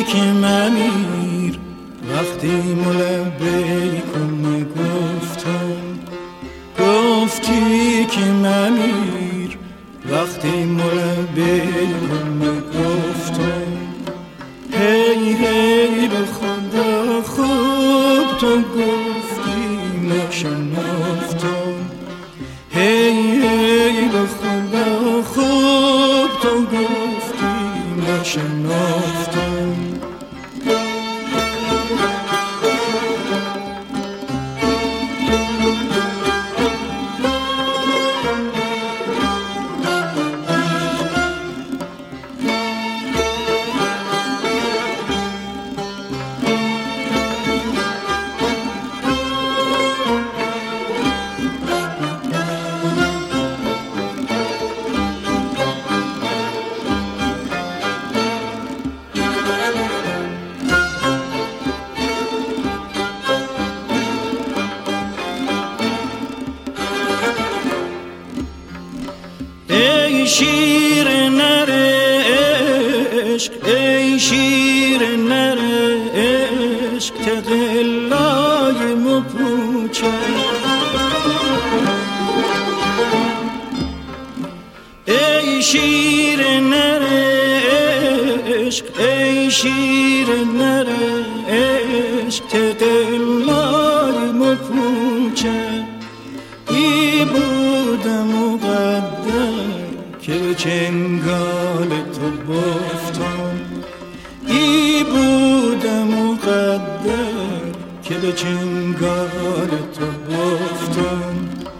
که ممیر وقتی ملبیکم گفتی که ممیر وقتی ملبیکم گفتم هی هی به خدا خوب تو گفتی نشنفتم هی هی به خدا خوب تو گفتی نشنفتم ای شیر نر عشق ای شیر نر عشق تقلای مپوچه ای شیر نر عشق ای شیر نر عشق تقلای مپوچه ای بودم مقدر که به چنگال تو بافتم ای بودم مقدر که به چنگال تو بافتم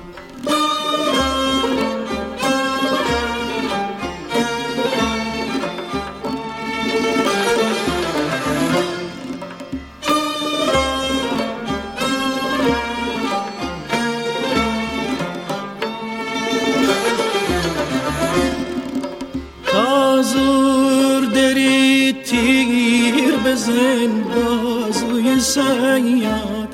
زور داری تیر بزن بازوی صیاد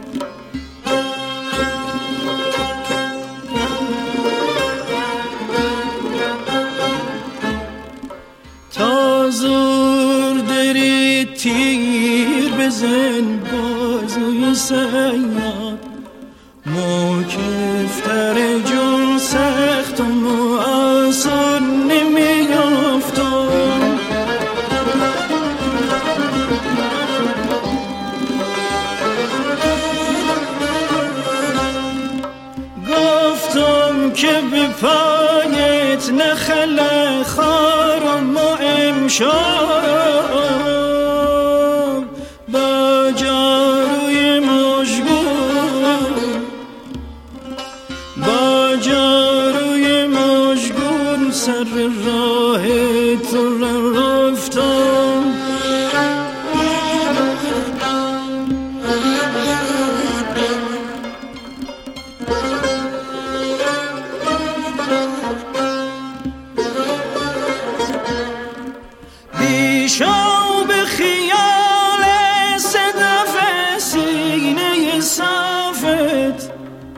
تا زور داری تیر بزن بازوی صیاد مکفتر جون سخت و معاصر نمیافتم گفتم که به پایت نخله خارم و امشب با جاروی مشگون با جاروی مشگون سر راه تو رفتم بیشو به خیال صدف سینه صافت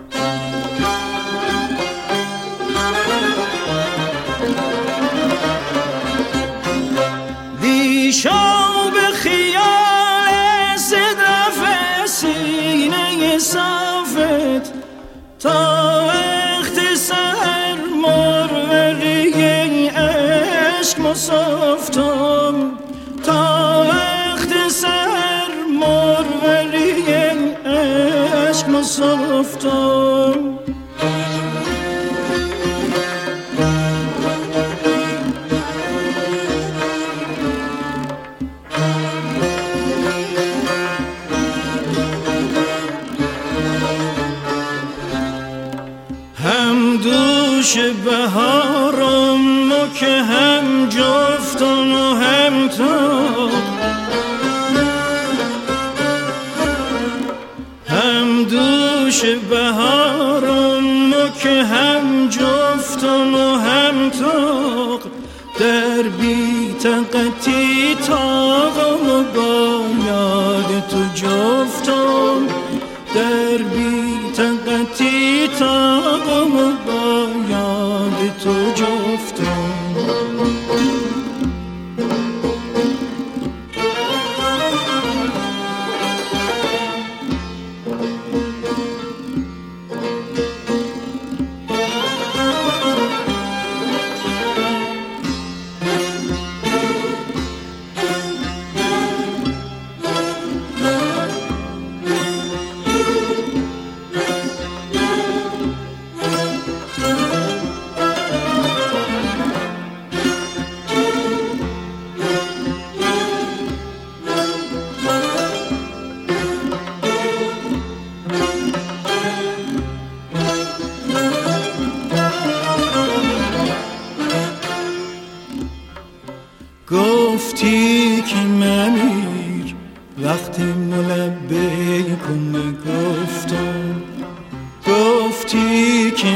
بیشو به خیال صدف سینه صافت تا وقت سحر مروری عشق مصافتم تا وقت سحر مروری عشق مصافتم هم دوش بهارم و که هم جفتم و هم تو هم دوش بهارم و که هم جفتم و هم تو در بی طاقتی طاقم و با یاد تو جفتم در بی طاقتی طاقم و با یاد تو جفتم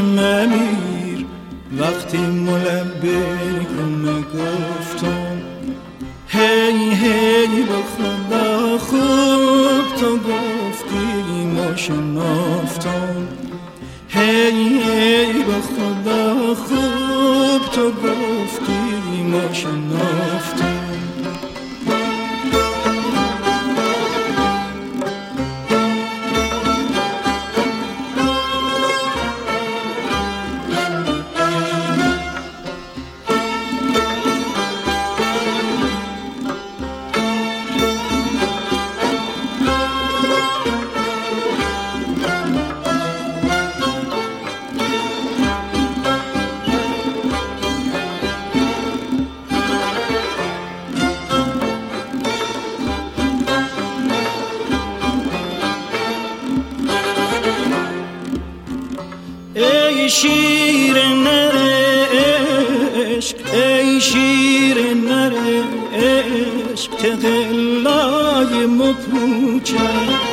ممیر وقتی ملبیکم گفتم هی هی به خدا خوب تو گفتی ما شنافتم هی هی به خدا خوب تو گفتی ما شنافتم ای شیر نر عشق ای شیر نر عشق تقلای مپوچه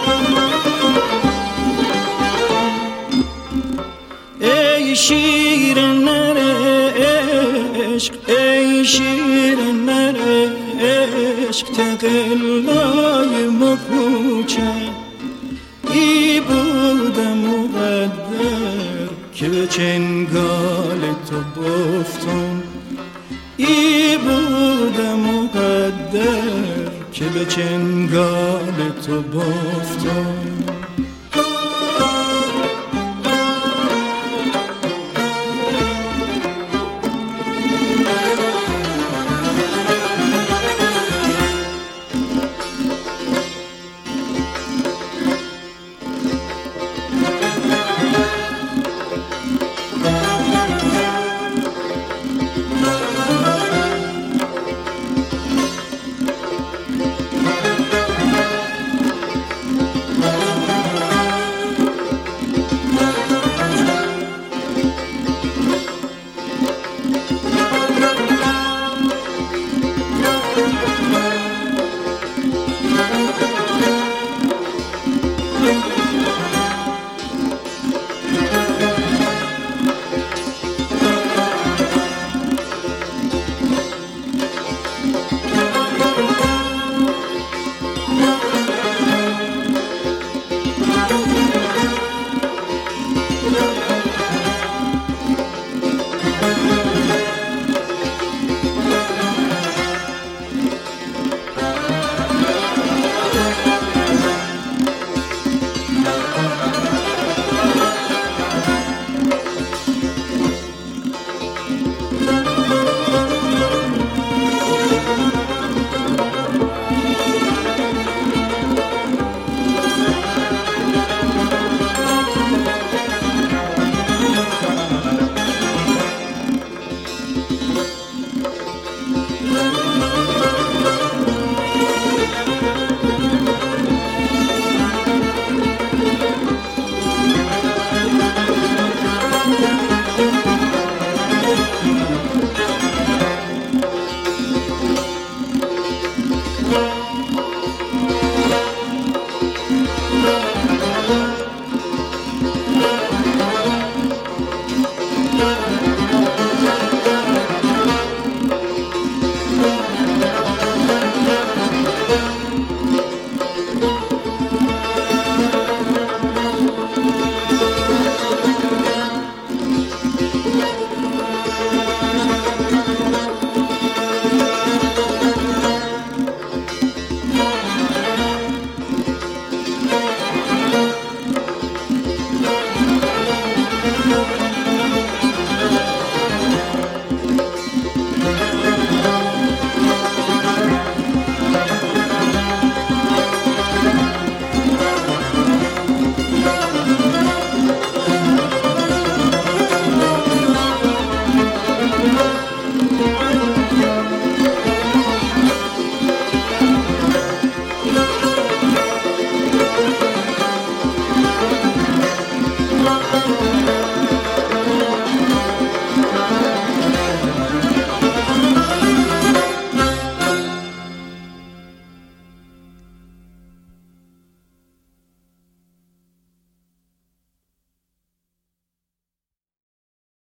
ای شیر نر عشق ای شیر نر عشق تقلای مپوچه ای بودم مقدر که به چنگال تو گفتم ای بودم مقدر که به چنگال تو گفتم